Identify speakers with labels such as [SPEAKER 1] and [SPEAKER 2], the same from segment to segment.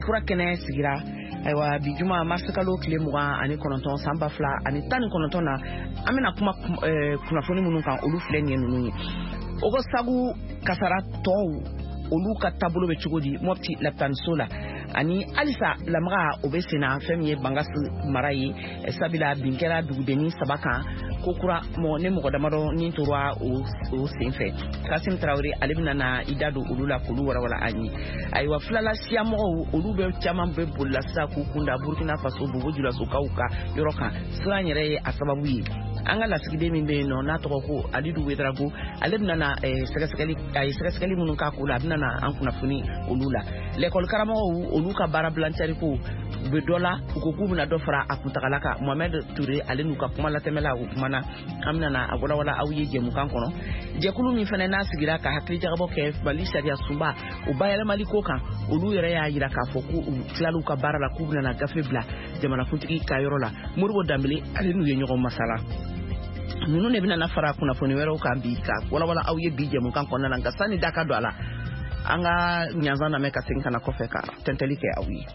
[SPEAKER 1] Fura kɛnɛ sigira aywa bi juma marsikalo tile 29 sanba fila ani 19 na an bɛna kuma kunnafoni minnu kan olu filɛ nin ninnu ye ogo sagu kasara tɔw olu ka tabolo bɛ cogo di Mopti laptanso la ani alisa lamaga o bɛ sena fɛn ye bangasi mara ye sabila binkɛra dugudeni saba kan kokura ne mɔgɔ damadɔ ni tora o senfɛ Kasim Traoré ale bɛna na ida don olu la k'olu warawala an ye aywa filala siya mɔgɔw olu bɛ caman bɛ bolila sisan k'u kunda Burkina Faso Bobo Dioulasso-kaw ka yɔrɔ kan siran yɛrɛ ye a sababu ye an ka lasigiden min bɛ yen nɔ n'a tɔgɔ ko Alidu Wedrago ale bɛna na sɛgɛsɛgɛli minnu k'a ko la a bɛna na an kunnafoni olu la l'école karamɔgɔw olu ka baara bilancɛri ko u bɛ dɔ la u ko k'u bɛna dɔ fara a kuntagala kan Mohamed Touré ale n'u ka kuma latɛmɛla o kumana an bɛna na a walawala aw ye jɛmukan kɔnɔ jɛkulu min fana n'a sigira ka hakilijagabɔ kɛ Mali sariya sunba o bayɛlɛmali ko kan olu yɛrɛ y'a jira k'a fɔ k'u tilal'u ka baara la k'u bɛna na gafe bila jamanakuntigi ka yɔrɔ la Moribo Dambele ale n'u ye ɲɔgɔn masala ninnu de bɛna na fara kunnafoni wɛrɛw kan bi ka walawala aw ye bi jɛmukan kɔnɔna na nka sani da ka don a la an ka ɲanzan lamɛn ka segin kana kɔfɛ ka tɛntɛli kɛ aw ye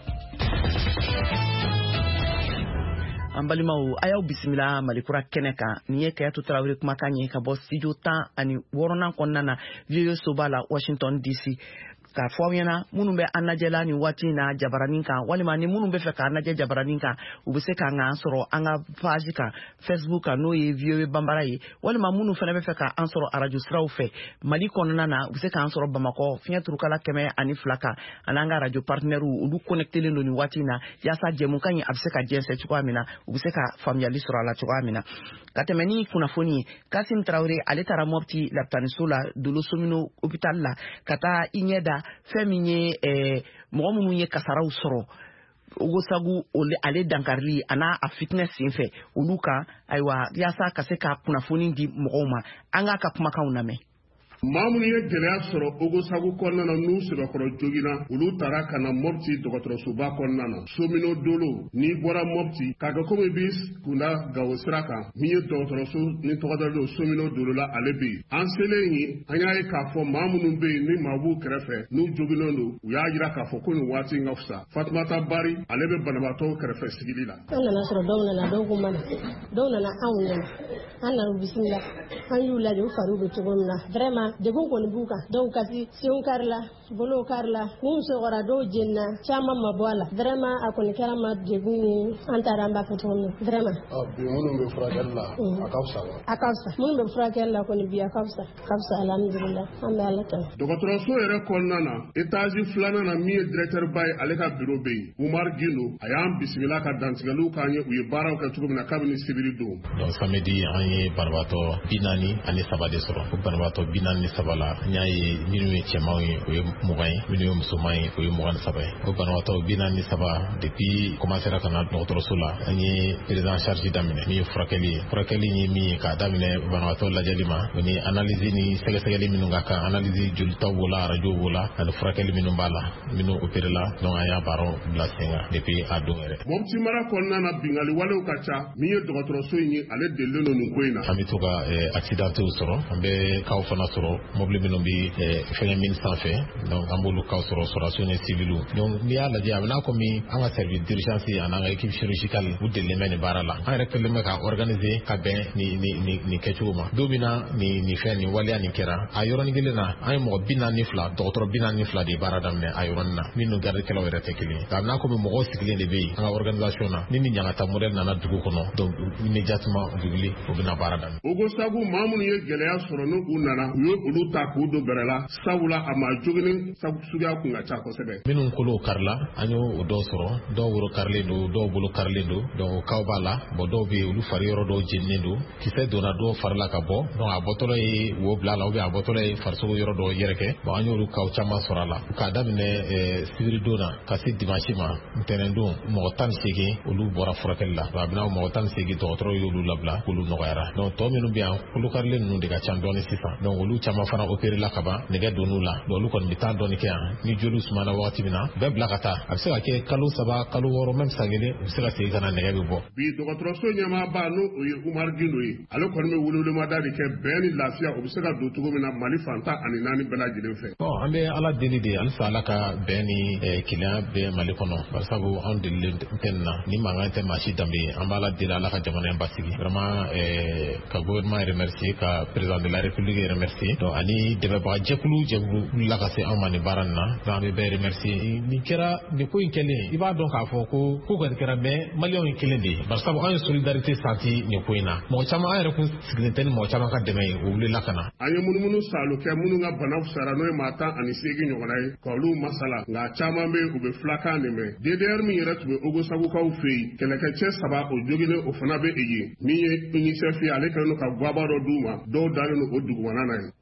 [SPEAKER 1] an balimaw a y'aw bisimila Malikura kɛnɛ kan nin ye Kayatu Traoré kumakan ye ka bɔ studio 16 kɔnɔna na Vieux Soba la Washington DC ka fɔ ɲɛna minnu bɛ an lajɛla ni waati na jabaranin kan walima ni minnu bɛ fɛ k'an lajɛ jabaranin kan u bɛ se k'an sɔrɔ an ka page kan Facebook kan n'o ye VOA Bambara ye walima minnu fana bɛ fɛ k'an sɔrɔ radio siraw fɛ Mali kɔnɔna na u bɛ se k'an sɔrɔ Bamakɔ fiɲɛ turukala 102 kan an'an ka radio partenaires olu connectelen don ni waati na yaasa jɛmukan ye a bɛ se ka jɛnsɛ cogoya min na u bɛ se ka faamuyali sɔrɔ a la cogoya min na ka tɛmɛ ni kunnafoni ye Kasim Traoré ale taara Mopti laptaniso la Dolo Somino hôpital la ka taa i ɲɛ da fɛn min ye mɔgɔ minnu ye kasaraw sɔrɔ Ogo Sagu ale dankarili ana a fitness senfɛ olu kan aywa yaasa ka se ka kunnafoni di mɔgɔw ma an ka kumakanw lamɛn
[SPEAKER 2] Mamun ye gɛlɛya sɔrɔ Ogo Sagu kɔnɔna na n'u sɛbɛkɔrɔ jogina olu taara ka na Mopti dɔgɔtɔrɔsoba kɔnɔna na Somino Dolo n'i bɔra Mopti k'a kɛ komi bi kunda Gawo sira kan min ye dɔgɔtɔrɔso ni tɔgɔ dɔ don Somino Dolo la ale bɛ yen an selen yen an y'a ye k'a fɔ maa minnu bɛ yen ni maa b'u kɛrɛfɛ n'u joginnen don u y'a jira k'a fɔ ko nin waati ka fisa Fatumata Bari ale bɛ banabaatɔw kɛrɛfɛ sigili la
[SPEAKER 3] an nana sɔrɔ dɔw nana dɔw ko mana dɔw nana anw ɲɛna an nana bisimila an y'u lajɛ u fariw bɛ cogo min na vraiment degun kɔni b'u kan dɔw kasi senw karila bolow karila n'u sɔgɔra dɔw jenina caman ma bɔ a la vraiment a kɔni kɛra ma degun ni an taara an b'a fɔ cogo min vraiment
[SPEAKER 2] bi minnu bɛ furakɛli la a ka fisa
[SPEAKER 3] a ka fisa minnu bɛ furakɛli la kɔni bi a ka fisa alhamdulillah an bɛ ala tanu
[SPEAKER 2] dɔgɔtɔrɔso yɛrɛ kɔnɔna na étage filanan na min ye directeur ba ye ale ka bureau bɛ yen Umar Gindo a y'an bisimila ka dantigɛliw k'an ye u ye baaraw kɛ cogo min na kabini sibiri don
[SPEAKER 4] donc samedi an ye banabaatɔ 43 de sɔrɔ o banabaatɔ 43 la n y'a ye minnu ye cɛmanw ye o ye 20 ye minnu ye musoman ye o ye 27 ye o banabaatɔ 43 depuis commencera ka na dɔgɔtɔrɔso la an ye prise en charge daminɛ min ye furakɛli ye min ye k'a daminɛ banabaatɔ lajɛli ma o ni analyse ni sɛgɛsɛgɛli minnu ka kan analyse jolitaw b'o la radio b'o la ani furakɛli minnu b'a la minnu opéré la donc an y'a baaraw bila sen kan depuis a don yɛrɛ
[SPEAKER 2] Mopti mara kɔnɔna na bingali walew ka ca min ye dɔgɔtɔrɔso in ye ale delilen don nin ko in na
[SPEAKER 4] an bɛ to ka accidentew sɔrɔ an bɛ kaw fana sɔrɔ mobili minnu bɛ fɛngɛ min sanfɛ donc an b'olu kaw sɔrɔ sɔrɔdasiw ni civils donc n'i y'a lajɛ a bɛ n'a komi an ka service d'urgence an n'an ka équipe chirurgicale u delilen bɛ nin baara la an yɛrɛ kɛlen bɛ ka organiser ka bɛn nin kɛcogo ma don min na nin waleya nin kɛra a yɔrɔnin kelen na an ye mɔgɔ 42 dɔgɔtɔrɔ 42 de baara daminɛ a yɔrɔnin na min n'o gardekɛlaw yɛrɛ tɛ kelen a bɛ n'a komi mɔgɔw sigilen de bɛ yen an ka organisation na ni ɲangata modèle nana dugu kɔnɔ donc immédiatement u bɛ wuli u bɛna baara daminɛ
[SPEAKER 2] Ogo Sagu maa minnu ye gɛlɛya sɔrɔ n'u nana u ye olu ta k'u don bɛrɛ la sabula a ma joginin suguya kun ka ca kosɛbɛ
[SPEAKER 4] minnu kolo karila an y'o dɔw sɔrɔ dɔw woro karilen don dɔw bolo karilen don donc kaw b'a la bon dɔw bɛ yen olu fari yɔrɔ dɔw jeninen don kisɛ donna dɔw fari la ka bɔ donc a bɔtɔla ye wo bila la ou bien a bɔtɔla ye farisogo yɔrɔ dɔw yɛrɛkɛ bon an y'olu kaw caman sɔrɔ a la k'a daminɛ sibiri don na ka se dimanche ma ntɛnɛn don mɔgɔ 18 olu bɔra furakɛli la a bɛna mɔgɔ 18 dɔgɔtɔrɔ y'olu labila k'olu nɔgɔyara donc tɔ minnu bɛ yan kolo karilen ninnu de ka ca dɔɔnin sisan donc olu caman fana opéré la kaban nɛgɛ donn'u la olu kɔni bɛ taa dɔɔni kɛ yan ni joli sumana wagati min na bɛɛ bila ka taa a bɛ se ka kɛ kalo 3 kalo 6 même san kelen u bɛ se ka segin ka na nɛgɛ bɛ bɔ.
[SPEAKER 2] bi dɔgɔtɔrɔso ɲɛmaaba n'o ye Umar Gindo ye ale kɔni bɛ welewelemada de kɛ bɛn ni lafiya o bɛ se ka don cogo min na Mali fantan ani 4 bɛɛ lajɛlen fɛ.
[SPEAKER 4] An bɛ ala deli de halisa ala ka bɛn ni keleya bɛ Mali kɔnɔ barisabu anw delilen tɛ nin na ni mankan tɛ maa si danbe an b'a ala deli ala ka jamana in basigi vraiment ka gouvernement remercier ka président de la république remercier donc ani dɛmɛbaga jɛkulu la ka se anw ma nin baara nin na donc an bɛ bɛɛ remercier nin kɛra nin ko in kɛlen i b'a dɔn k'a fɔ ko kɔni kɛra mais maliyɛnw ye kelen de ye barisabu an ye solidarité senti nin ko in na mɔgɔ caman an yɛrɛ kun sigilen tɛ ni mɔgɔ caman ka dɛmɛ ye o wulila ka na.
[SPEAKER 2] an ye munumunu salo kɛ minnu ka bana fisara n'o ye maa 18 ɲɔgɔnna ye ka olu masala nka caman bɛ u bɛ filakan de mɛn DDR min yɛrɛ tun bɛ Ogosagukaw fɛ yen kɛlɛkɛcɛ 3 o jogilen o fana bɛ yen min ye UNICEF ye ale kɛlen don ka guaba dɔ d'u ma dɔw dalen don o dugumana na ye.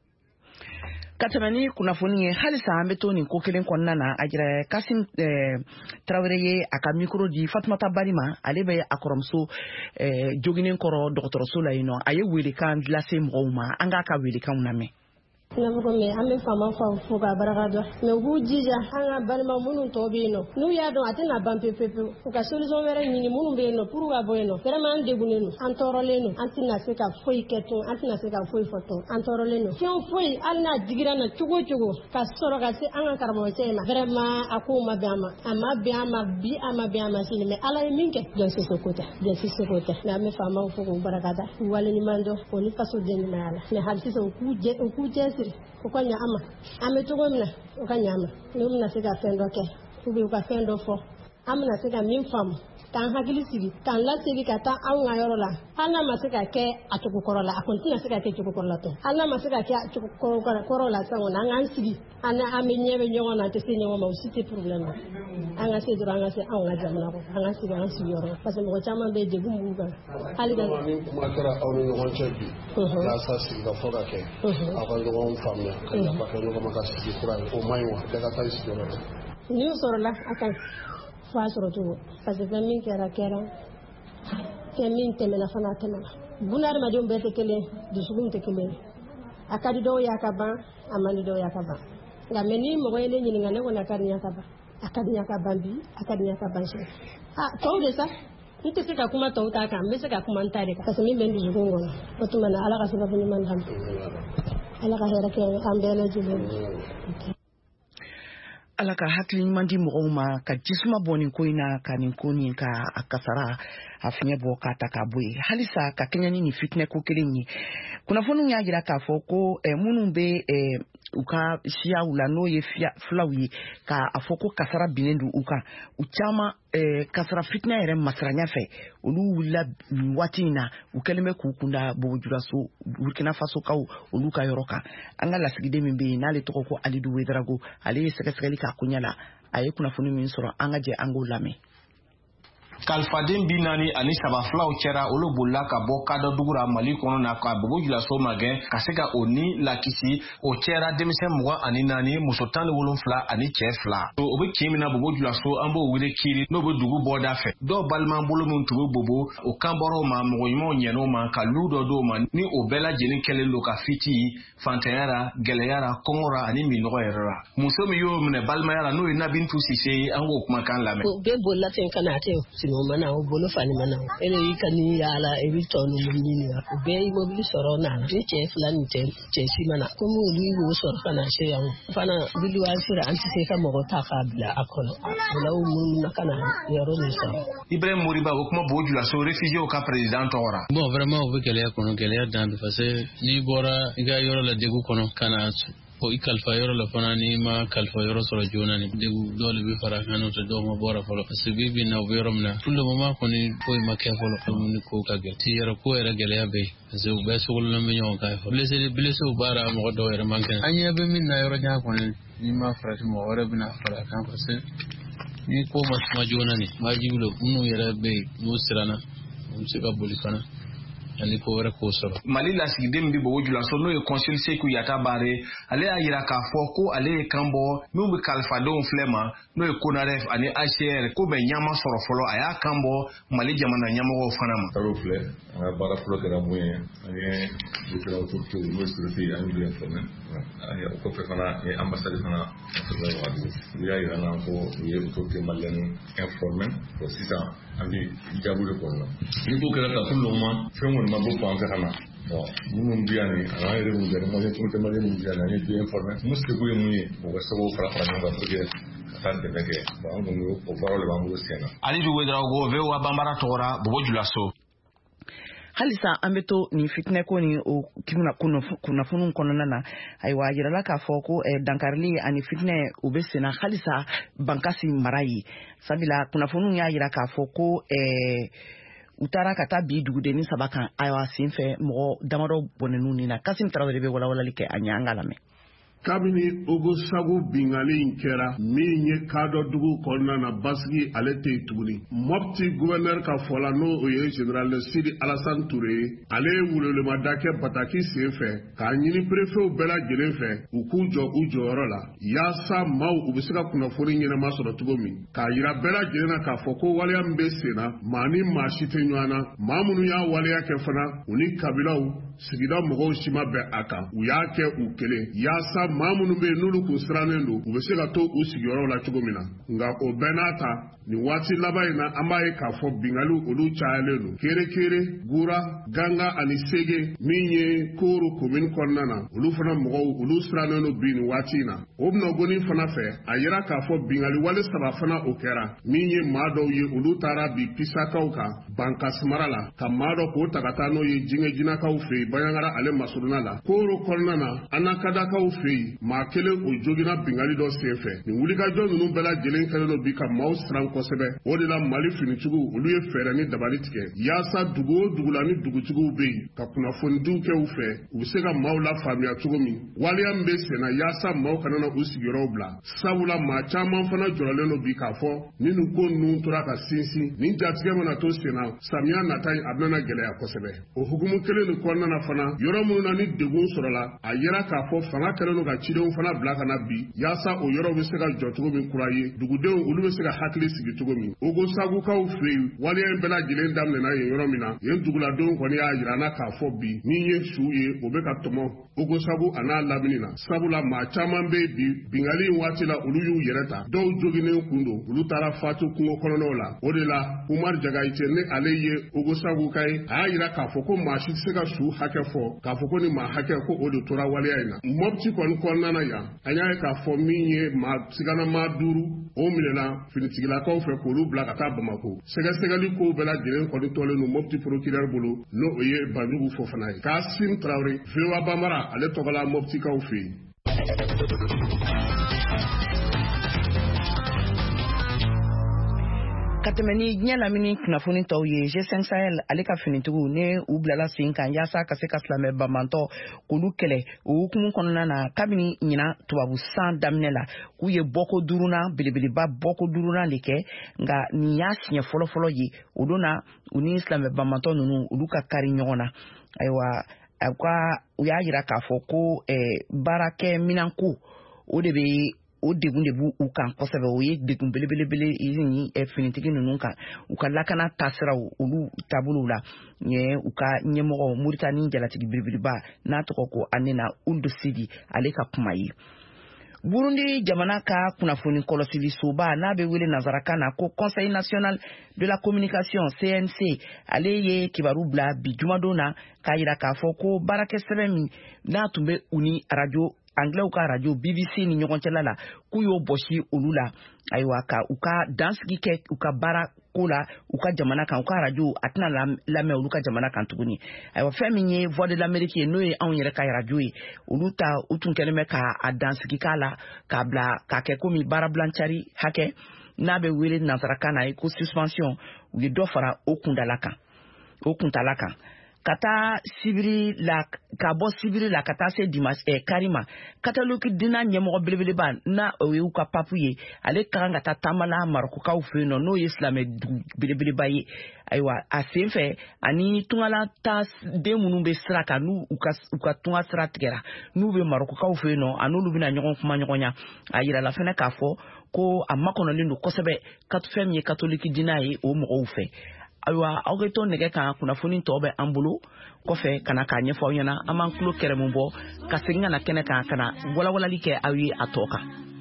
[SPEAKER 1] ka tɛmɛ ni kunnafoni ye halisa an bɛ to nin ko kelen kɔnɔna na a jira Kasim Tarawele ye a ka micro di Fatumata Bari ma ale bɛ a kɔrɔmuso joginen kɔrɔ dɔgɔtɔrɔso la yen nɔ a ye welekan lase mɔgɔw ma an k'a ka welekanw lamɛn.
[SPEAKER 3] Namukome ame fama fo ka baraka dɔ mais u b'u jija an ka balima minnu tɔ bɛ yen nɔ n'u y'a dɔn a tɛna ban pewu u ka solution wɛrɛ ɲini minnu bɛ yen nɔ pour ka bɔ yen nɔ vraiment an degunnen don an tɔɔrɔlen don an tɛna se ka foyi kɛ tun an tɛna se ka foyi fɔ tun an tɔɔrɔlen don fɛn foyi hali n'a digira na cogo cogo ka sɔrɔ ka se an ka karamɔgɔcɛ in ma vraiment a ko ma bɛn a ma bɛn a ma bi a ma bɛn a ma sini mais ala ye min kɛ jɔn si se ko tɛ mais an bɛ faamaw fo k'u baraka da k'u waleɲuman dɔn o ni faso den ɲumanya la mais hali sisan u k'u cɛsiri u ka ɲɛ an ma an bɛ cogo min na u ka ɲɛ an ma n'u bɛna se ka fɛn dɔ kɛ ou bien u ka fɛn dɔ fɔ an bɛna se ka min faamu k'an hakili sigi k'an lasegi ka taa anw ka yɔrɔ la hali n'a ma se ka kɛ a cogo kɔrɔ la a kɔni tɛna se ka kɛ cogo kɔrɔ la tɔ hali n'a ma se ka kɛ a cogo kɔrɔ la sisan kɔni an k'an sigi an bɛ ɲɛ bɛ ɲɔgɔn na an tɛ se ɲɔgɔn ma o si tɛ problème an ka se dɔrɔn an ka se anw ka jamana kɔnɔ an ka sigi an sigiyɔrɔ la parce que mɔgɔ caman bɛ degun b'u kan hali ka
[SPEAKER 2] ni kuma kɛra aw ni ɲɔgɔn cɛ bi yaasa sigika fɔ ka kɛ aw ka ɲɔgɔn faamuya ka yafa kɛ ɲɔgɔn ma ka sigi kura ye o man ɲi wa bɛɛ ka taa i sigiyɔrɔ la
[SPEAKER 3] n'u sɔrɔla a ka fɔ a sɔrɔ cogo parce que fɛn min kɛra fɛn min tɛmɛna fana tɛmɛna buna adamadenw bɛɛ tɛ kelen dusukun tɛ kelen a ka di dɔw y'a ka ban a man di dɔw y'a ka ban nka mais ni mɔgɔ ye ne ɲininka ne kɔni a ka di n y'a ka ban a ka di n y'a ka ban bi a ka di n y'a ka ban sini tɔw de sa n tɛ se ka kuma tɔw ta kan n bɛ se ka kuma n ta de kan parce que min bɛ n dusukun kɔnɔ o tuma na ala ka sababu ɲuman d'an ma ala ka hɛrɛ kɛ an bɛɛ lajɛlen
[SPEAKER 1] ala ka hakili ɲuman di mɔgɔw ma ka jisuma bɔ nin ko in na ka nin ko nin ka a kasara a fiɲɛ bɔ k'a ta k'a bɔ yen halisa ka kɛɲɛ ni nin fitinɛ ko kelen ye kunnafoniw y'a jira k'a fɔ ko minnu bɛ u ka siyaw la n'o ye filaw ye k'a fɔ ko kasara binnen don u kan u caman kasara fitinɛ yɛrɛ masiranya fɛ olu wulila waati in na u kɛlen bɛ k'u kunda Bogojulaso Burkina Faso kaw olu ka yɔrɔ kan an ka lasigiden min bɛ yen n'ale tɔgɔ ko Alidu Wederago ale ye sɛgɛsɛgɛli k'a koɲɛ la a ye kunnafoni min sɔrɔ an ka jɛ an k'o lamɛn.
[SPEAKER 5] Kalifaden 43 filaw cɛra olu bolila ka bɔ Kadɔdugura Mali kɔnɔ na ka Bogojulaso magɛn ka se ka o ni lakisi o cɛra denmisɛn 24 muso 17 ani cɛ 2 o bɛ kin min na Bogojulaso an b'o wele kiri n'o bɛ dugu bɔda fɛ dɔw baliman bolo min tun bɛ bobo o kanbɔrɔw ma mɔgɔ ɲumanw ɲɛn'o ma ka lu dɔ d'o ma ni o bɛɛ lajɛlen kɛlen don ka fiti fantanyara gɛlɛyara kɔngɔra ani minɔgɔ yɛrɛ la muso min y'o minɛ balimayara n'o ye Nabintu Sise an k'o kumakan lamɛn
[SPEAKER 3] o bɛɛ bolila ten ka na ten mana o bolo fani mana o ele yi kani yala e bi tonu munini ya o be mobili soro na ni che fulani che si mana ko mu li wo soro kana she yan fana bilu wa sira anti se ka mogo ta ka bila akono wala o mun na kana yaro ni so
[SPEAKER 5] Ibrahim Moriba o kuma Bogojulaso réfugié au cas président ora
[SPEAKER 6] bon vraiment o be gɛlɛya kɔnɔ gɛlɛya dan parce que ni bɔra i ka yɔrɔ la degu kɔnɔ kana o i kalifa yɔrɔ la fana ni ma kalifa yɔrɔ sɔrɔ joona ni degu dɔw de bɛ fara kan n'o tɛ dɔw ma bɔra fɔlɔ parce que bi na o bɛ yɔrɔ min na tout le moment kɔni foyi ma kɛ fɔlɔ ni ko ka gɛlɛn ti yɛrɛ ko yɛrɛ gɛlɛya bɛ yen parce que u bɛɛ sogololen bɛ ɲɔgɔn kan fɔlɔ blessé baara mɔgɔ dɔw yɛrɛ man kɛnɛ an ɲɛ bɛ min na yɔrɔ jan kɔni ni ma farati mɔgɔ wɛrɛ bɛna fara kan parce que ni ko ma suma joona ni wajibi don minnu yɛrɛ bɛ yen n'u siranna u bɛ se ka boli fana ani ko wɛrɛ k'o sɔrɔ.
[SPEAKER 5] Mali lasigiden bi Bobo Dioulasso n'o ye consul Seku Yata Bare ale y'a yira k'a fɔ ko ale ye kan bɔ min bɛ kalifadenw filɛ ma n'o ye CONAREF ani HCR ko bɛ ɲama sɔrɔ fɔlɔ a y'a kan bɔ Mali jamana ɲɛmɔgɔw fana ma.
[SPEAKER 7] Kalo filɛ an ka baara fɔlɔ kɛra mun ye an ye différents autorités n'o ye sécurité an y'u informé o kɔfɛ fana an ye ambassade fana sɛbɛn Wagadugu u y'a yira an na ko u ye autorité malienne informé ko sisan an bɛ jaabi de kɔnɔna ni ko kɛra ka tout le monde fɛn kɔni ma bɔ fan fɛ ka na minnu bɛ yan ni an yɛrɛ minnu bɛ yan ni autorité malienne minnu bɛ yan ni an ye bien informé mun seko ye mun ye o bɛ se k'o fara fara ɲɔgɔn kan pour que ka taa dɛmɛ kɛ an kɔni o baaraw de b'an bolo sen na.
[SPEAKER 5] Alidu Ouedraogo VOA Bambara tɔgɔra Bobo Dioulasso.
[SPEAKER 1] Halisa an bɛ to ni fitinɛ ko ni o kunnafoniw kɔnɔna na ayiwa yirala k'a fɔ ko dankarili ani fitinɛ o bɛ senna halisa Bankasi mara ye sabula kunnafoniw y'a yira k'a fɔ ko u taara ka taa bi dugudenni 3 kan ayiwa senfɛ mɔgɔ damadɔ bɔnɛn'u ni na Kasim Tarawele bɛ walawalali kɛ a ɲɛ an ka lamɛn.
[SPEAKER 2] Kabini Ogosagu bingali in kɛra min ye kadɔ dugu kɔnɔna na basigi ale tɛ yen tuguni. Mopti gouverneur ka fɔla n'o o ye général Sidi Alassane Touré ye ale ye welewelemada kɛ Bataki senfɛ k'a ɲini préfet bɛɛ lajɛlen fɛ u k'u jɔ u jɔyɔrɔ la yaasa maaw u bɛ se ka kunnafoni ɲɛnama sɔrɔ cogo min k'a yira bɛɛ lajɛlen na k'a fɔ ko waleya min bɛ sen na maa ni maa si tɛ ɲɔgɔn na maa minnu y'a waleya kɛ fana u ni kabilaw sigida mɔgɔw si ma bɛn a kan u y'a kɛ u kelen yaasa maa minnu bɛ yen n'olu kun sirannen don u bɛ se ka to u sigiyɔrɔw la cogo min na nka o bɛɛ n'a ta nin waati laban in na an b'a ye k'a fɔ bingaliw olu cayalen don Kerekere Gura Ganga ani Sege min ye Koro commune kɔnɔna na olu fana mɔgɔw olu sirannen don bi nin waati in na o bɛnɔgɔnin fana fɛ a yira k'a fɔ bingali wale 3 fana o kɛra min ye maa dɔw ye olu taara bi Pisakaw kan Bankasi mara la ka maa dɔ k'o ta ka taa n'o ye Jinɛjinakaw fɛ yen Baɲangara ale masuruna la Koro kɔnɔna na Anakadakaw fɛ yen maa kelen o jogina bingali dɔ senfɛ nin wulikajɔ ninnu bɛɛ lajɛlen kɛlen don bi ka maaw siran kosɛbɛ o de la Mali finitigiw olu ye fɛɛrɛ ni dabali tigɛ yaasa dugu o dugu la ni dugutigiw bɛ yen ka kunnafonidiw kɛ u fɛ u bɛ se ka maaw la faamuya cogo min waleya min bɛ senna yaasa maaw kana na u sigiyɔrɔw bila sabula maa caman fana jɔrɔlen don bi k'a fɔ ni nin ko ninnu tora ka sinsin nin jatigɛ mana to senna samiya nata in a bɛna gɛlɛya kosɛbɛ o hukumu kelen nin kɔnɔna na fana yɔrɔ minnu na ni degun sɔrɔla a yera k'a fɔ fanga kɛlen don ka cidenw fana bila ka na bi yaasa o yɔrɔ bɛ se ka jɔ cogo min kura ye dugudenw olu bɛ se ka hakili sigi cogo min Ogosagukaw fɛ yen waleya in bɛɛ lajɛlen daminɛna yen yɔrɔ min na yen duguladenw kɔni y'a yira na k'a fɔ bi min ye su ye o bɛ ka tɔmɔ Ogosagu a n'a lamini na sabula maa caman bɛ bi bingali in waati la olu y'u yɛrɛ ta dɔw joginen kun don olu taara fatu kungo kɔnɔnaw la o de la Umar Jagayite ni ale ye Ogosaguka ye a y'a yira k'a fɔ ko maa si tɛ se ka su hakɛ fɔ k'a fɔ ko ni maa hakɛ ko o de tora waleya in na Mopti kɔni kɔnɔna na yan an y'a ye k'a fɔ min ye sigana maa 5 o minɛna finitigilakaw fɛ k'olu bila ka taa Bamako sɛgɛsɛgɛli kow bɛɛ lajɛlen kɔni tɔlen don Mopti procureur bolo n'o o ye Banjugu Fofana ye Kasim Traoré VOA Bambara ale tɔgɔla Moptikaw fɛ yen.
[SPEAKER 1] Ka tɛmɛ ni diɲɛ lamini kunnafoni tɔw ye G5 Sahel ale ka finitigiw ne u bilala sen kan yaasa ka se ka silamɛ bamantɔ k'olu kɛlɛ o hukumu kɔnɔna na kabini ɲina tubabu san daminɛ la k'u ye bɔko 5nan belebeleba bɔko 5nan de kɛ nka nin y'a siɲɛ fɔlɔfɔlɔ ye o don na u ni silamɛ bamantɔ ninnu olu ka kari ɲɔgɔn na ayiwa u y'a yira k'a fɔ ko baarakɛ minanko o de bɛ o degun de b'u kan kosɛbɛ o ye degun belebelebele ni finitigi ninnu kan u ka lakana taasiraw olu taabolow la u ka ɲɛmɔgɔ Muritani jalatigi belebeleba n'a tɔgɔ ko Anena Ould Sidi ale ka kuma ye. Burundi jamana ka kunnafoni kɔlɔsili soba n'a bɛ wele nazarakan na ko Conseil national de la communication CNC ale ye kibaru bila bi jumadon na k'a yira k'a fɔ ko baarakɛ sɛbɛn min n'a tun bɛ u ni radio Anglais ka radio BBC ni ɲɔgɔn cɛla la k'u y'o bɔsi olu la ayiwa ka u ka dansigi kɛ u ka baara ko la u ka jamana kan u ka radio a tɛna lamɛn olu ka jamana kan tuguni ayiwa fɛn min ye Voix de l'Amérique ye n'o ye anw yɛrɛ ka radio ye olu ta u tun kɛlen bɛ k'a dansigi k'a la k'a bila k'a kɛ komi baara bilancari hakɛ n'a bɛ wele nazarakan na ye ko suspension u ye dɔ fara o kuntala kan kata sibiri la ka bɔ sibiri la ka taa se dimanche karima kataloki dina ɲɛmɔgɔ belebeleba na o ye u ka papu ye ale ka kan ka taa taamala marokokaw fɛ yen nɔ n'o ye silamɛ dugu belebeleba ye ayiwa a sen fɛ ani tungala ta den minnu bɛ sira kan n'u ka tunga sira tigɛra n'u bɛ marokokaw fɛ yen nɔ a n'olu bɛna ɲɔgɔn kuma ɲɔgɔn ya a yirala fɛnɛ k'a fɔ ko a makɔnɔlen don kosɛbɛ fɛn min ye katoliki dina ye o mɔgɔw fɛ ayiwa aw bɛ to nɛgɛ kan kunnafoni tɔw bɛ an bolo kɔfɛ kana k'a ɲɛfɔ aw ɲɛna an b'an tulo kɛrɛmu bɔ ka segin ka na kɛnɛ kan ka na walawalali kɛ aw ye a tɔ kan.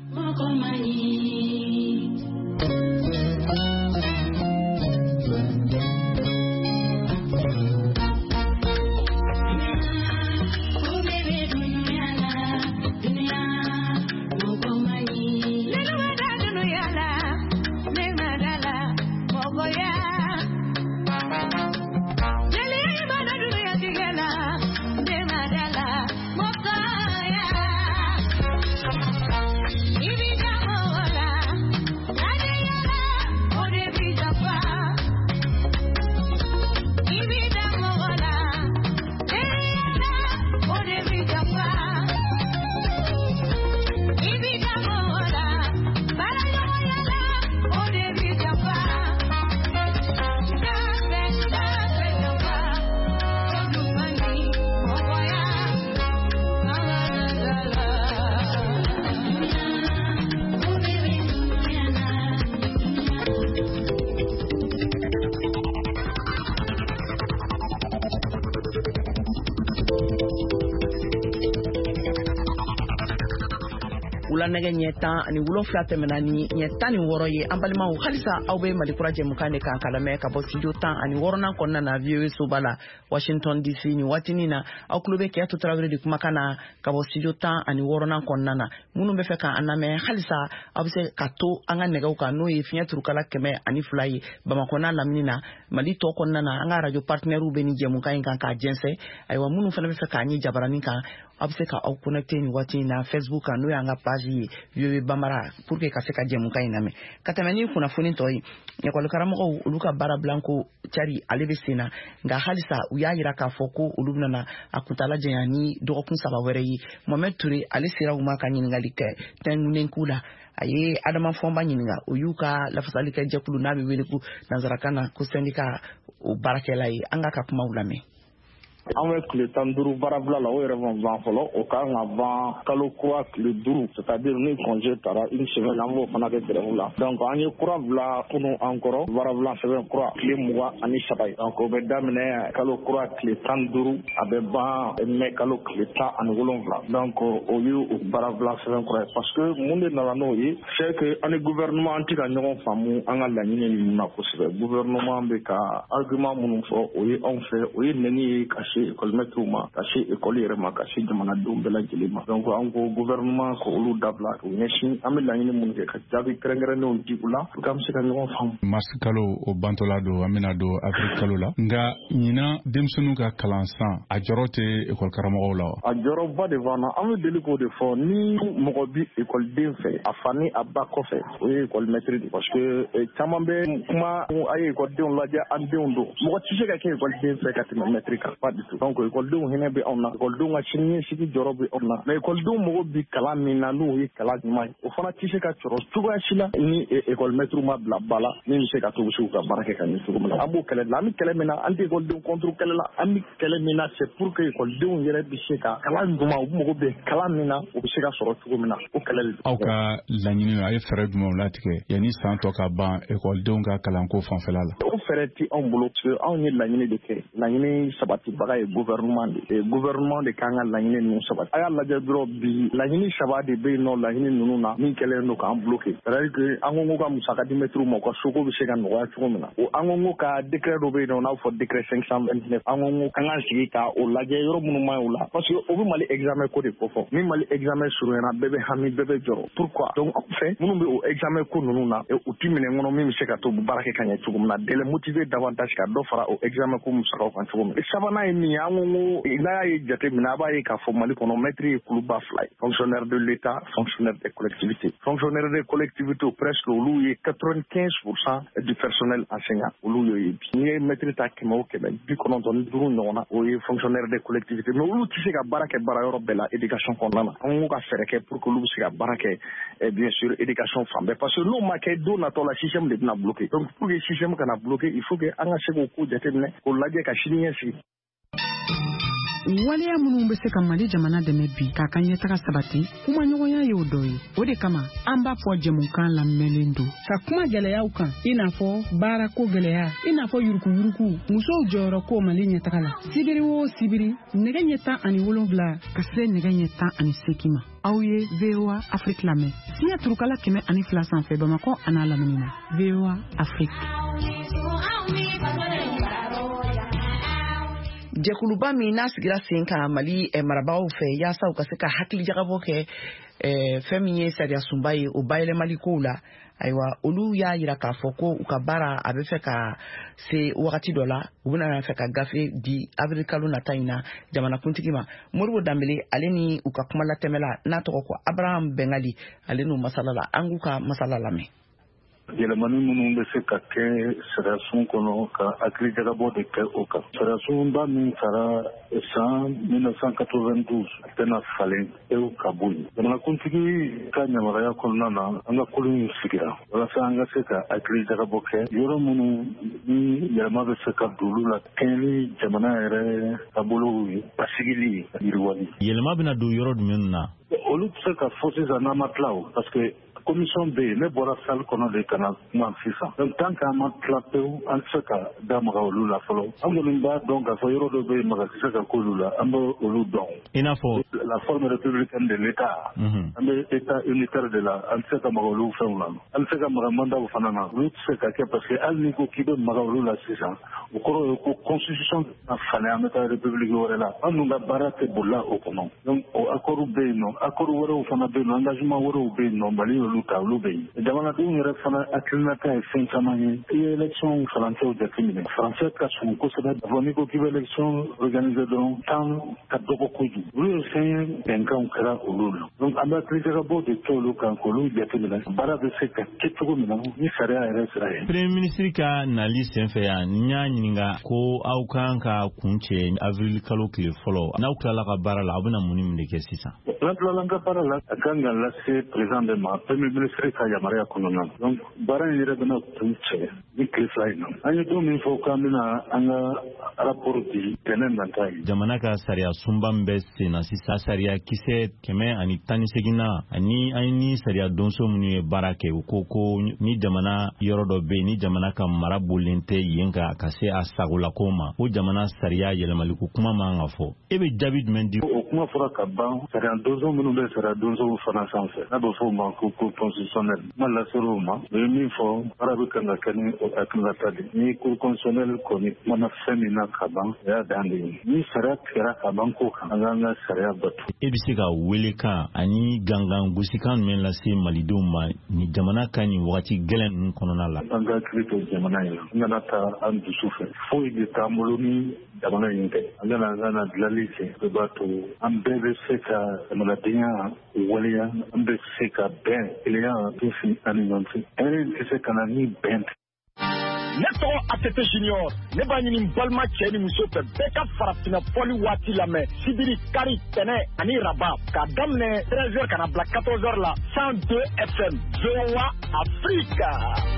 [SPEAKER 1] Nɛgɛ ɲɛ 17 tɛmɛna ni ɲɛ 16 ye an balimaw halisa aw bɛ Malikura jɛmukan de kan ka lamɛn ka bɔ studio 16 kɔnɔna na VOA soba la Washington DC ni waatinin na aw tulo bɛ Kiyatu Tarawele de kumakan na ka bɔ studio 16 kɔnɔna na minnu bɛ fɛ k'an lamɛn halisa aw bɛ se ka to an ka nɛgɛw kan n'o ye fiɲɛ turukala 102 ye Bamakɔ n'a lamini na Mali tɔ kɔnɔna na an ka radio partenaires bɛ ni jɛmukan in kan k'a jɛnsɛ ayiwa minnu fana bɛ fɛ k'an ye jabaranin kan aw bɛ se ka aw connecter ni waati na Facebook kan n'o y'an ka page ye VOA Bambara pour que ka se ka jɛmukan in lamɛn ka tɛmɛ ni kunnafoni tɔ ye école karamɔgɔw olu ka baara blanco cari ale bɛ sen na nka halisa u y'a jira k'a fɔ ko olu bɛna a kuntala janya ni dɔgɔkun 3 wɛrɛ ye Mohamed Touré ale sera u ma ka ɲininkali kɛ tɛnkunnenku la a ye Adama Fɔnba ɲininka o y'u ka lafasalikɛ jɛkulu n'a bɛ wele ko nanzarakan na ko syndicat o baarakɛla ye an ka kumaw lamɛn.
[SPEAKER 8] An bɛ tile 15 baarabila la o yɛrɛ ma ban fɔlɔ o kan ka ban kalo kura tile 5 c'est-à-dire ni congé taara une semaine an b'o fana kɛ grève la donc an ye kura bila kunun an kɔrɔ baarabila sɛbɛn kura tile 23 ye donc o bɛ daminɛ kalo kura tile 15 a bɛ ban mai kalo tile 17 donc o ye o baarabila sɛbɛn kura ye parce que mun de nana n'o ye c'est que an ni gouvernement an tɛ ka ɲɔgɔn faamu an ka laɲini ninnu na kosɛbɛ gouvernement bɛ ka argument minnu fɔ o ye anw fɛ o ye nɛni ye ka école maître ma ka se école yɛrɛ ma ka se jamanadenw bɛɛ lajɛlen ma donc an ko gouvernement ko olu dabila o ɲɛsin an bɛ laɲini minnu kɛ ka jaabi kɛrɛnkɛrɛnnenw di u la pour que an bɛ se ka ɲɔgɔn faamu.
[SPEAKER 9] mars kalo o bantɔla don an bɛna don avril kalo la nka ɲina denmisɛnninw ka kalansan a jɔrɔ tɛ école karamɔgɔw la wa. a jɔrɔba de b'an na an bɛ deli k'o de fɔ ni mɔgɔ bi écoleden fɛ a fa ni a ba kɔfɛ o ye école maître de parce que caman bɛ kuma a ye écoledenw lajɛ an denw don mɔgɔ tɛ se ka kɛ écoleden fɛ ka tɛmɛ maître kan pas du tout donc écoledenw hinɛ bɛ anw na écoledenw ka siniɲɛsigi jɔrɔ bɛ anw na mais écoledenw mago bi kalan min na n'o ye kalan ɲuman ye o fana tɛ se ka sɔrɔ cogoya si la ni école maître ma bila ba la min bɛ se ka to u bɛ se k'u ka baara kɛ ka ɲɛ cogo min na an b'o kɛlɛ la an bɛ kɛlɛ min na an tɛ écoledenw contre kɛlɛ la an bɛ kɛlɛ min na c'est pour que écoledenw yɛrɛ bɛ se ka kalan ɲuman u mago bɛ kalan min na u bɛ se ka sɔrɔ cogo min na o kɛlɛ de don. aw ka laɲini a ye fɛɛrɛ jumɛnw latigɛ yanni san tɔ ka ban écoledenw ka kalanko fanfɛla la. o fɛɛrɛ tɛ anw bolo parce que anw ye laɲini de kɛ laɲini sabatibaga ye gouvernement de kan ka laɲini ninnu sabati a y'a lajɛ dɔrɔn bi laɲini 3 de bɛ yen nɔ laɲini ninnu na min kɛlen don k'an bloqué c'est-à-dire que an ko ka musaka di maitres ma u ka soko bɛ se ka nɔgɔya cogo min na o an ko ka décret dɔ bɛ yen nɔ n'a fɔ décret 529 an ko kan ka sigi ka o lajɛ yɔrɔ minnu ma ɲi o la parce que o bɛ Mali examen ko de kofɔ ni Mali examen surunyana bɛɛ bɛ hami bɛɛ bɛ jɔrɔ pourquoi donc anw fɛ minnu bɛ o examen ko ninnu na u ti minɛ kɔnɔ min bɛ se ka to baara kɛ ka ɲɛ cogo min na délai motivé davantage ka dɔ fara o examen ko musakaw kan cogo min na sabanan ye min
[SPEAKER 8] min an ko n'a ye jate min a b'a ye k'a fɔ Mali kɔnɔ maître ye kuluba 2 ye fonctionnaire de l'État fonctionnaire des collectivités fonctionnaire des collectivités presque olu ye 95% du personnel enseignant olu ye bi n'i ye maître ta 95 ɲɔgɔn na o ye fonctionnaire des collectivités mais olu tɛ se ka baara kɛ baara yɔrɔ bɛɛ la éducation kɔnɔna na an k'u ka fɛɛrɛ kɛ pour que olu bɛ se ka baara kɛ bien sûr éducation fan bɛɛ parce que n'o ma kɛ don natɔ la système de bɛna bloquer donc pour que système kana bloquer il faut que an ka se k'o ko jateminɛ k'o lajɛ ka sini ɲɛsigi.
[SPEAKER 10] waleya minnu bɛ se ka Mali jamana dɛmɛ bi k'a ka ɲɛtaga sabati kuma ɲɔgɔnya ye o dɔ ye o de kama an b'a fɔ jɛmukan lamɛnlen don ka kuma gɛlɛyaw kan i n'a fɔ baarako gɛlɛya i n'a fɔ yuruguyurugu musow jɔyɔrɔ ko Mali ɲɛtaga la sibiri o sibiri nɛgɛ ɲɛ 17 ka se nɛgɛ ɲɛ 18 ma aw ye VOA Afrique lamɛn siɲɛ turukala 102 sanfɛ Bamakɔ a n'a lamini na VOA Afrique.
[SPEAKER 1] jɛkuluba min n'a sigira sen kan Mali marabagaw fɛ yaasa u ka se ka hakili jagabɔ kɛ fɛn min ye sariya sunba ye o bayɛlɛmali kow la ayiwa olu y'a yira k'a fɔ ko u ka baara a bɛ fɛ ka se wagati dɔ la u bɛna fɛ ka gafe di avril kalo nata in na jamanakuntigi ma Moribo Danbele ale ni u ka kuma latɛmɛla n'a tɔgɔ ko Abraham Bengali ale n'u masala la an k'u ka masala lamɛn.
[SPEAKER 8] yɛlɛmani minnu bɛ se ka kɛ sariyasun kɔnɔ ka hakili jagabɔ de kɛ o kan sariyasunba min taara san 1992 tɛna falen ew ka bɔ yen jamanakuntigi ka ɲamaraya kɔnɔna na an ka kolo in sigira walasa an ka se ka hakili jagabɔ kɛ yɔrɔ minnu ni yɛlɛma bɛ se ka don olu la kɛɲɛ ni jamana yɛrɛ taabolow ye basigili yiriwali
[SPEAKER 11] yɛlɛma bɛna don yɔrɔ jumɛn na
[SPEAKER 8] olu tɛ se ka fɔ sisan n'an ma tila o parce que commission bɛ yen ne bɔra salle kɔnɔ de ka na kuma sisan donc tant que an ma tila pewu an tɛ se ka da maga olu la fɔlɔ an kɔni b'a dɔn k'a fɔ yɔrɔ dɔ bɛ yen maga tɛ se ka k'olu la an bɛ olu dɔn
[SPEAKER 11] i n'a fɔ
[SPEAKER 8] la forme républicaine de l'État an bɛ état unitaire de la an tɛ se ka maga olu fɛnw la an tɛ se ka maga mandaw fana na olu tɛ se ka kɛ parce que hali n'i ko k'i bɛ maga olu la sisan o kɔrɔ ye ko constitution na falen an bɛ taa république wɛrɛ la an dun ka baara tɛ bolila o kɔnɔ donc o accord bɛ yen nɔ accord wɛrɛw fana bɛ yen nɔ engagement wɛrɛw bɛ yen nɔ Mali olu ta olu bɛ yen jamanadenw yɛrɛ fana hakilinata ye fɛn caman ye i ye élection faransɛw jateminɛ faransɛ ka surun kosɛbɛ a fɔ n'i ko k'i bɛ élection organiser dɔrɔn temps ka dɔgɔ kojugu olu ye fɛn ye bɛnkanw kɛra olu la donc an bɛ hakilijagabɔ de kɛ olu kan k'olu jateminɛ baara bɛ se ka kɛ cogo min na ni sariya yɛrɛ sira ye.
[SPEAKER 11] premier ministre ka nali senfɛ yan n y'a ɲininka ko aw kan ka kun cɛ avril kalo tile fɔlɔ n'aw tilala ka baara la aw bɛna mun ni mun de kɛ sisan.
[SPEAKER 8] n'an tilala an ka baara la a kan ka lase président de ma premier ministre ka yamaruya kɔnɔna na donc baara in yɛrɛ bɛna kun cɛ ni tile 2 in na an ye don min fɔ k'an bɛna an ka rapport di tɛnɛ nata ye.
[SPEAKER 11] jamana ka sariya sunba min bɛ sen na sisan sariya kisɛ 118 na ani an ni sariya donso minnu ye baara kɛ u ko ni jamana yɔrɔ dɔ bɛ yen ni jamana ka mara bolilen tɛ yen ka se a sagolako ma o jamana sariya yɛlɛmaliko kuma man ka fɔ e bɛ jaabi jumɛn di.
[SPEAKER 8] o kuma fɔra ka ban sariya donso minnu bɛ sariya donso fana sanfɛ n'a bɛ fɔ o ma ko constitutionnel ma laser'o ma o ye min fɔ baara bɛ kan ka kɛ ni o hakilinata de ni cour constitutionnel kɔni kumana fɛn min na ka ban o y'a dan de ye ni sariya tigɛra ka ban ko kan an k'an ka sariya bato.
[SPEAKER 11] e bɛ se ka wele kan ani gangan gosikan jumɛn lase malidenw ma ni jamana ka nin wagati gɛlɛn ninnu kɔnɔna la.
[SPEAKER 8] an ka hakili to jamana in na an kana taa an dusu fɛ foyi de t'an bolo ni jamana in tɛ an kana dilanli kɛ o b'a to an bɛɛ bɛ se ka jamanadenya waleya an bɛ se ka bɛn keleya tufi ani ɲɔgɔn cɛ hɛrɛ tɛ se ka na ni bɛn tɛ.
[SPEAKER 12] ne tɔgɔ ATT Junior ne b'a ɲini n balima cɛ ni muso fɛ bɛɛ ka farafinna fɔli waati lamɛn sibiri kari tɛnɛ ani raba k'a daminɛ 13h ka na bila 14h la 102 FM VOA Afrique.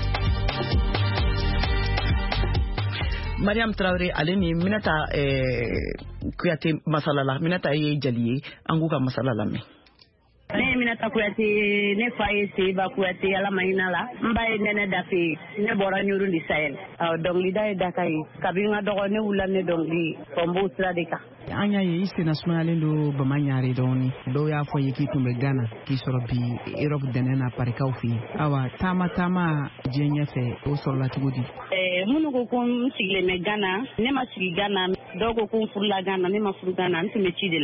[SPEAKER 1] Mariam Traoré ale ni Minata Kuyate masala la Minata ye jali ye an k'u ka masala lamɛn.
[SPEAKER 13] Ne Minata Kuyate ne fa ye Seba Kuyate ala mahina la n ba ye Nɛnɛ Dafe ne bɔra Ɲuruli Sahel dɔnkilida ye Daka ye kabini n ka dɔgɔ ne wula ne dɔnkili fɔ n b'o sira de kan.
[SPEAKER 10] an y'a ye i senna sumayalen do Bamaɲare dɔɔni dɔw y'a fɔ ye k'i tun bɛ Ghana k'i sɔrɔ bi Europe dɛnɛ na parikaw fɛ yen awa taama diɲɛ ɲɛfɛ o sɔrɔla cogo di.
[SPEAKER 13] minnu ko ko n sigilen bɛ Ghana ne ma sigi Ghana dɔw ko ko n furula Ghana ne ma furu Ghana n tun bɛ ci de la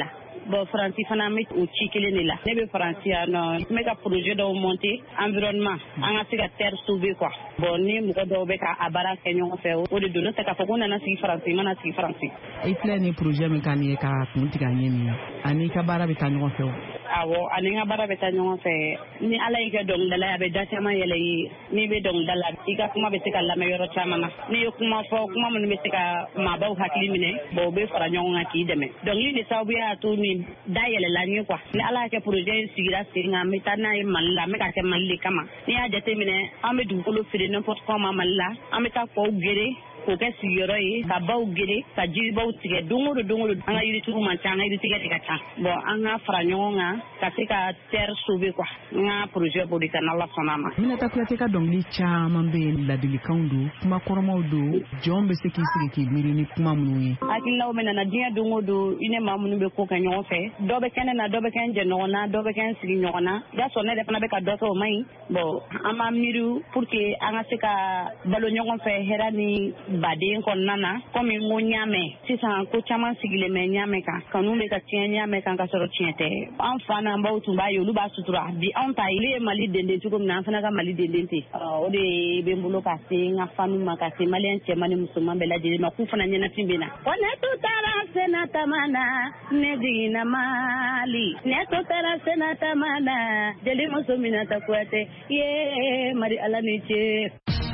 [SPEAKER 13] bon faransi fana mi o ci kelen de la ne be faransi ya no me ka projet dɔw monter environnement an ka se ka terre sauver quoi bon ni mɔgɔ dɔw bɛ ka a baara kɛ ɲɔgɔn fɛ o de don ne tɛ k'a fɔ ko nana sigi faransi mana sigi faransi
[SPEAKER 10] i filɛ ni projet min kan ye ka kun tigɛ ɲɛ min ani ka baara bɛ taa ɲɔgɔn fɛ
[SPEAKER 13] awɔ ani ka baara bɛ taa ɲɔgɔn fɛ ni ala y'i kɛ dɔnkilidala ye a bɛ da caman yɛlɛ i ye n'i bɛ dɔnkilida la i ka kuma bɛ se ka lamɛn yɔrɔ caman na n'i ye kuma fɔ kuma minnu bɛ se ka maabaw hakili minɛ bon u bɛ fara ɲɔgɔn kan k'i dɛmɛ dɔnkili de sababu y'a to nin da yɛlɛla n ye quoi ni ala y'a kɛ projet in sigira sen kan n bɛ taa n'a ye mali la n bɛ k'a kɛ mali de kama n'i y'a jateminɛ an bɛ dugukolo feere n'importe comment ma mali la an bɛ taa kɔw gere k'o kɛ sigiyɔrɔ ye ka baw gere ka jiribaw tigɛ don o don an ka yiritigiw man ca an ka yiritigɛ de ka ca bon an ka fara ɲɔgɔn kan ka se ka terre sauver quoi n ka projet b'o de kan n'ala sɔnna a ma.
[SPEAKER 10] Minata Kuyate ka dɔnkili caman bɛ yen ladilikanw don kuma kɔrɔmaw don jɔn bɛ se k'i sigi k'i miiri ni kuma minnu ye. Hakililaw bɛ nana diɲɛ don o don i ni maa minnu bɛ ko kɛ ɲɔgɔn fɛ dɔ bɛ kɛnɛ na dɔ bɛ kɛ n jɛ ɲɔgɔn na dɔ bɛ kɛ n sigi ɲɔgɔn na i b'a sɔrɔ ne yɛrɛ fana bɛ ka dɔ kɛ o man ɲi bon an b'an miiri pour que an ka se ka balo ɲɔgɔn fɛ hɛrɛ ni baden kɔnɔna na komi n ko n y'a mɛn sisan ko caman sigilen bɛ n y'a mɛn kan kanu bɛ ka tiɲɛ n y'a mɛn kan ka sɔrɔ tiɲɛ tɛ an fa n'an baw tun b'a ye olu b'a sutura bi anw ta olu ye Mali denden cogo min na an fana ka Mali denden ten o de bɛ n bolo ka se n ka fanu ma ka se maliyɛn cɛman ni musoman bɛɛ lajɛlen ma k'u fana ɲɛnafin bɛ na. ko ne tun taara sena tama na ne jiginna Mali ne tun taara sena tama na jeli muso Minata Kuyate ye Mari Ala ni ce.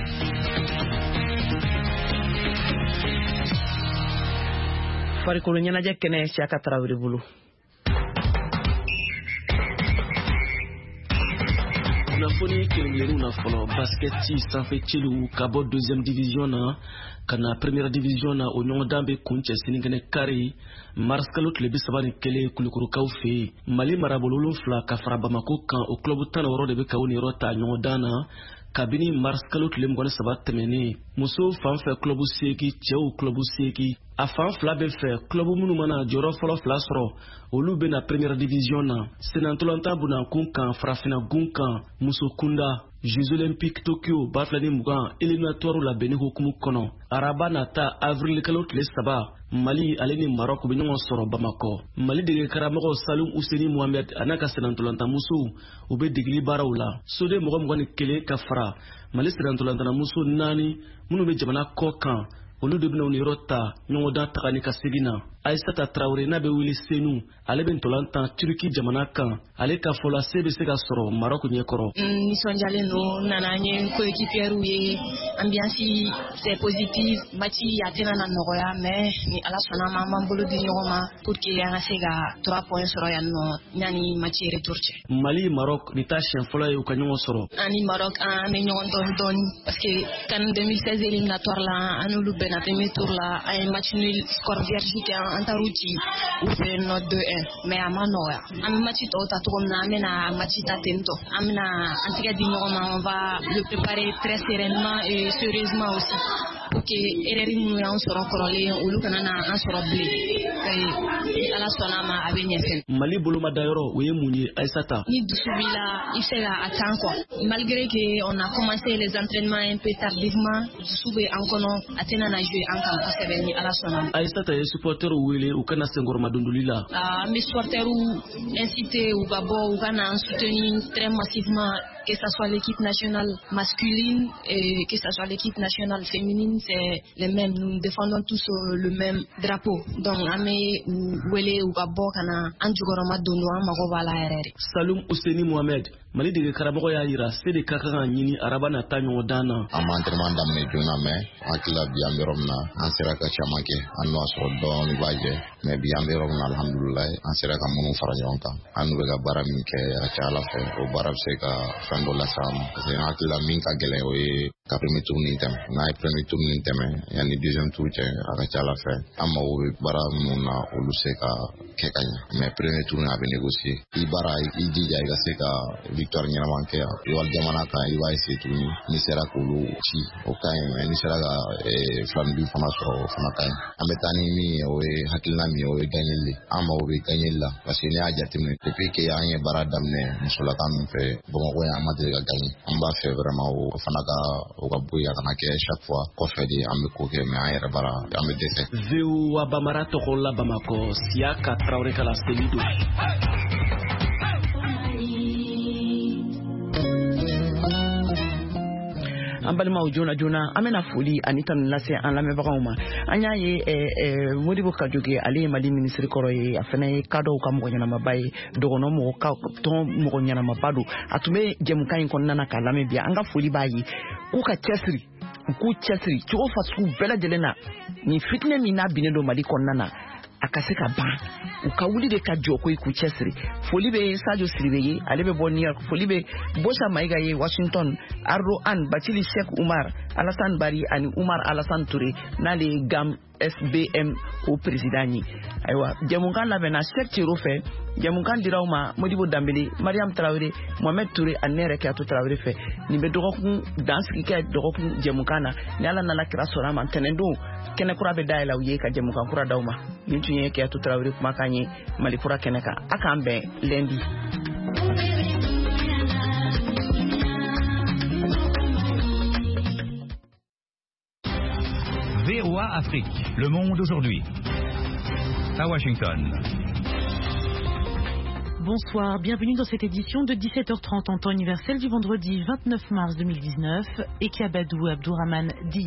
[SPEAKER 1] Farikolo ɲɛnajɛ kɛnɛ Siaka Tarawele bolo.
[SPEAKER 14] Kunnafoni kelenkeleninw na fɔlɔ basketi sanfɛ cɛliw ka bɔ 2e division na ka na 1re division na o ɲɔgɔndan bɛ kun cɛ sinikɛnɛ kari mars kalo tile 31 Kulikurukaw fɛ Mali marabolo 7 ka fara Bamako kan o club 16 de bɛ ka o niyɔrɔ ta ɲɔgɔndan na kabini mars kalo tile 23 tɛmɛnen muso fanfɛ club 8 cɛw club 8 a fan fila bɛ fɛ club minnu mana jɔyɔrɔ fɔlɔ 2 sɔrɔ olu bɛ na 1re division na senantolanta bunakun kan farafinagun kan muso kunda Jeux Olympiques Tokyo bafilani 20 éliminatoire labɛnni hukumu kɔnɔ araba nata avril kalo tile 3 Mali ale ni Maroc bɛ ɲɔgɔn sɔrɔ Bamako Mali dege karamɔgɔ Salum Useni Mohamed a n'a ka senantolanta muso u bɛ degeli baaraw la soden 21 ka fara Mali senantolantana muso 4 minnu bɛ jamana kɔ kan olu de bɛna u niyɔrɔ ta ɲɔgɔndan tagani ka segin na Aïssata Traoré n'a bɛ wele Senu ale bɛ ntolantan Turki jamana kan ale ka fɔla se bɛ se ka sɔrɔ Maroc ɲɛkɔrɔ.
[SPEAKER 15] Nisɔndiyalen don nana n ye coéquipiers ye ambiance c'est positif match a tɛna na nɔgɔya mais ni Ala sɔnna ma an b'an bolo di ɲɔgɔn ma pour que an ka se ka 3 points sɔrɔ yan nɔ yanni match retour cɛ.
[SPEAKER 14] Mali Maroc ni ta siɲɛ fɔlɔ ye u ka ɲɔgɔn sɔrɔ.
[SPEAKER 15] Ani Maroc an bɛ ɲɔgɔn dɔn dɔɔni parce que CAN 2016 éliminatoire la an n'olu bɛnna premier tour la an ye match nul score vierge kɛ an taar'u ci u fɛ nɔ 2-1 mais a ma nɔgɔya an bɛ match tɔw ta cogo min na an bɛna match ta ten tɔ an bɛna an tɛgɛ di ɲɔgɔn ma on va le préparer très sereinement et sérieusement aussi pour que erreur minnu y'an sɔrɔ kɔrɔlen olu kana na an sɔrɔ bilen ni Ala sɔnna ma a bɛ ɲɛ fɛn.
[SPEAKER 14] Mali bolomadayɔrɔ o ye mun ye Aïssata?
[SPEAKER 15] Ni dusu b'i la i bɛ se ka attendre quoi malgré que on a commencé les entraînements un peu tardivement dusu bɛ an kɔnɔ a tɛna na jouer an kan kosɛbɛ ni Ala sɔnna ma.
[SPEAKER 14] Aïssata ye supporter wele u kana senkɔrɔma dondoli la.
[SPEAKER 15] An bɛ supporteru inciter u ka bɔ u ka na soutenir très massivement que ça soit l'équipe nationale masculine et que ça soit l'équipe nationale féminine c'est les mêmes nous défendons tous le même drapeau donc an bɛ wele u ka bɔ ka na an jukɔrɔma dondo an mago b'a la yɛrɛ de.
[SPEAKER 14] Salum Useni Mohamed Mali dege karamɔgɔ y'a yira se de ka kan ka ɲini araba na ta ɲɔgɔndan na.
[SPEAKER 16] An ma entraînement daminɛ joona mais hakili bi an bɛ yɔrɔ min na an sera ka caman kɛ an n'o sɔrɔ dɔɔni b'a jɛ mais bi an bɛ yɔrɔ min na alhamdulilayi an sera ka minnu fara ɲɔgɔn kan an n'u bɛ ka baara min kɛ a ka ca Ala fɛ o baara bɛ se ka fɛn dɔ lase an ma parce que hakili la min ka gɛlɛn o ye ka premier tour nin tɛmɛ n'a ye premier tour nin tɛmɛ yanni deuxième tour cɛ a ka ca Ala fɛ an mago bɛ baara minnu na olu se ka kɛ ka ɲɛ mais premier tour a bɛ négocier i baara i jija i ka se ka victoire ɲɛnama kɛ wali jamana kan i b'a essayer tuguni ni sera k'olu ci o ka ɲi mais ni sera ka filanidi fana sɔrɔ o fana ka ɲi an bɛ taa ni min ye o ye hakilina min ye o ye gagneli an mago bɛ gagneli la parce que n'i y'a jateminɛ depuis que an ye baara daminɛ musolaka min fɛ Bamakɔ yan an ma deli ka gagner an b'a fɛ vraiment o fana ka o ka bɔ yen a kana kɛ chaque fois kɔfɛ de an bɛ ko kɛ mais an yɛrɛ bara an bɛ dɛsɛ.
[SPEAKER 14] VOA Bamara tɔgɔ la Bamakɔ Siaka Traoré Kala Selido.
[SPEAKER 1] an balimaw joona joona an bɛna foli ani tanu lase an lamɛnbagaw ma an y'a ye Modibo Kajoge ale ye Mali ministre kɔrɔ ye a fana ye kadɔw ka mɔgɔ ɲɛnamaba ye dɔgɔnɔ mɔgɔ ka tɔn mɔgɔ ɲɛnamaba don a tun bɛ jɛmukan in kɔnɔna na k'a lamɛn bi an ka foli b'a ye k'u ka cɛsiri u k'u cɛsiri cogo fasugu bɛɛ lajɛlen na nin fitinɛ min n'a binnen don Mali kɔnɔna na a ka se ka ban u ka wuli de ka jɔ ko k'u cɛsiri foli bɛ Sadio Siribe ye ale bɛ bɔ New York foli bɛ Bosa Mayiga ye Washington Ardo Anne Bacili Sheikh Umar Alassane Bari ani Umar Alassane Touré n'ale ye GAM SBM o président ye ayiwa jɛmukan labɛnna Cheikh Thierno fɛ jɛmukan diraw ma Modibo Dambele Mariam Traoré Mohamed Touré ani ne yɛrɛ Kiyatu Traoré fɛ nin bɛ dɔgɔkun dansigi kɛ dɔgɔkun jɛmukan na ni Ala nana kira sɔrɔ a ma ntɛnɛndon kɛnɛ kura bɛ dayɛlɛ u ye ka jɛmukan kura d'aw ma nin tun ye Kiyatu Traoré kumakan ye Mali kura kɛnɛ kan a k'an bɛn lundi.
[SPEAKER 17] VOA Afrique, le monde aujourd'hui. À Washington.
[SPEAKER 18] Bonsoir, bienvenue dans cette édition de 17h30 en temps universel du vendredi 29 mars 2019. Ekia Badou Abdourahman Di